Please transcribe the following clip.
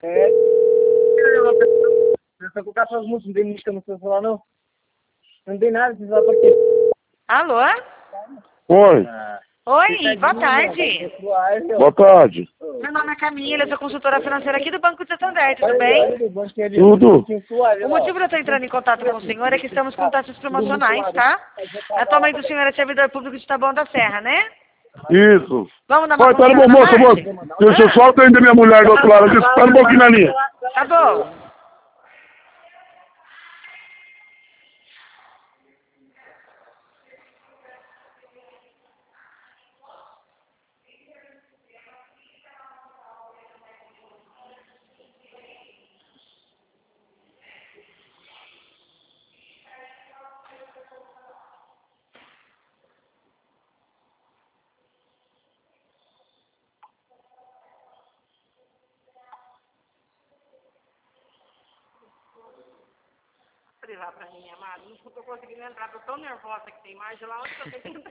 É. Você tá colocando suas músicas, não tem música no seu celular, não? Não tem nada, você vai pra quê? Alô? Oi, Oi, boa tarde. boa tarde. Meu nome é Camila, eu sou consultora financeira aqui do Banco de Santander, tudo bem? Tudo? O motivo de eu estar entrando em contato com o senhor é que estamos com taxas promocionais, tá? Atualmente o senhor é servidor público de Taboão da Serra, né? Isso. Vamos dar uma Oi, pera consulta um na moço, parte? deixa eu só atender minha mulher do outro lado aqui. Espera um pouquinho na linha. Tá bom. Privar pra mim, amado. Não tô conseguindo entrar, tô tão nervosa que tem mais de lá onde eu tenho que entrar.